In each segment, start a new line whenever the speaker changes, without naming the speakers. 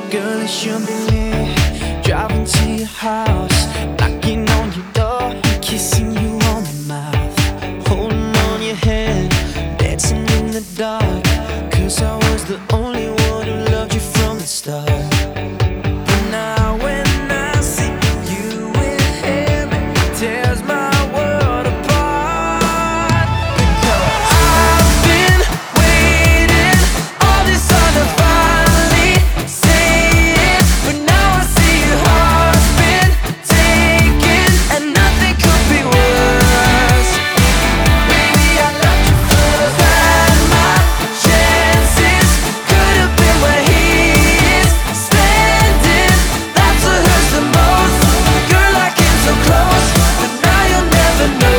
Girl, it should be me, driving to your house, knocking on your door, kissing you on the mouth, holding on your hand, dancing in the dark, 'cause I was the only one who loved you from the start. But now when I see you with him, it tears my world apart. Because I've been waiting all this time to finally say it, but now I see your heart's been taken, and nothing could be worse. Baby, I loved you first, had my chances, could have been where he is standing. That's what hurts the most. Girl, I came so close, but now you'll never know.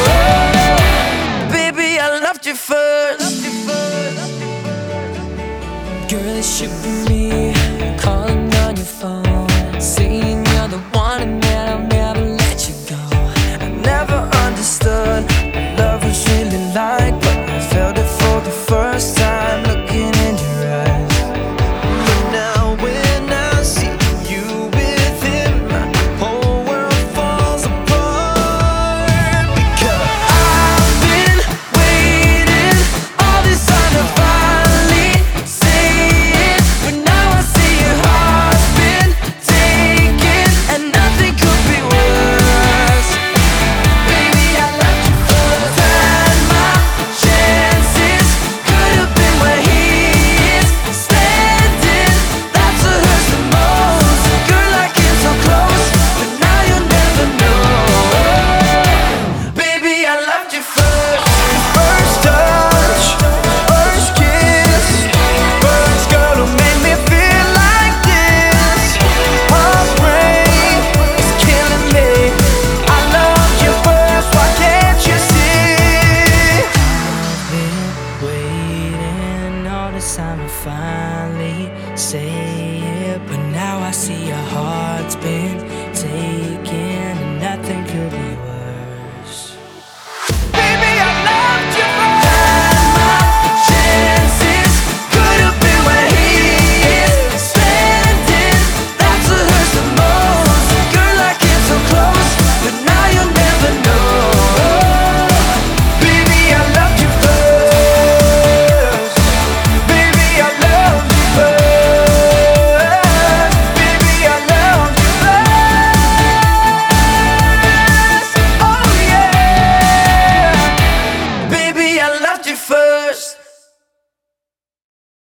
Baby, I loved you first. Girl, it should be me calling on your phone, saying you're the one and that I'll never let you go. I never understood what love was really like, but I felt it for the first time looking in your eyes. But now when I see you with him, my whole world falls apart. Because I've been waiting all this time to finally say it, but now I see your heart's been taken, and nothing could be worse. Baby, I loved you first, had my chances, could have been where he is standing. That's what hurts the most. Girl, I came so close, but now you'll never know. Baby, I loved you first. First touch, first kiss, first girl who made me feel like this. Heartbreak is killing me. I loved you first, why can't you see? I've been waiting all this time to finally say it, but now I see your heart's been taken, and nothing could be worse. Baby, I loved you first. Had my chances, could have been where he is standing. That's what hurts the most. Girl, I came so close, but now you'll never know. Baby, I loved you first. Baby, I loved you first. Baby, I loved you first. Oh yeah. Baby, I loved you first.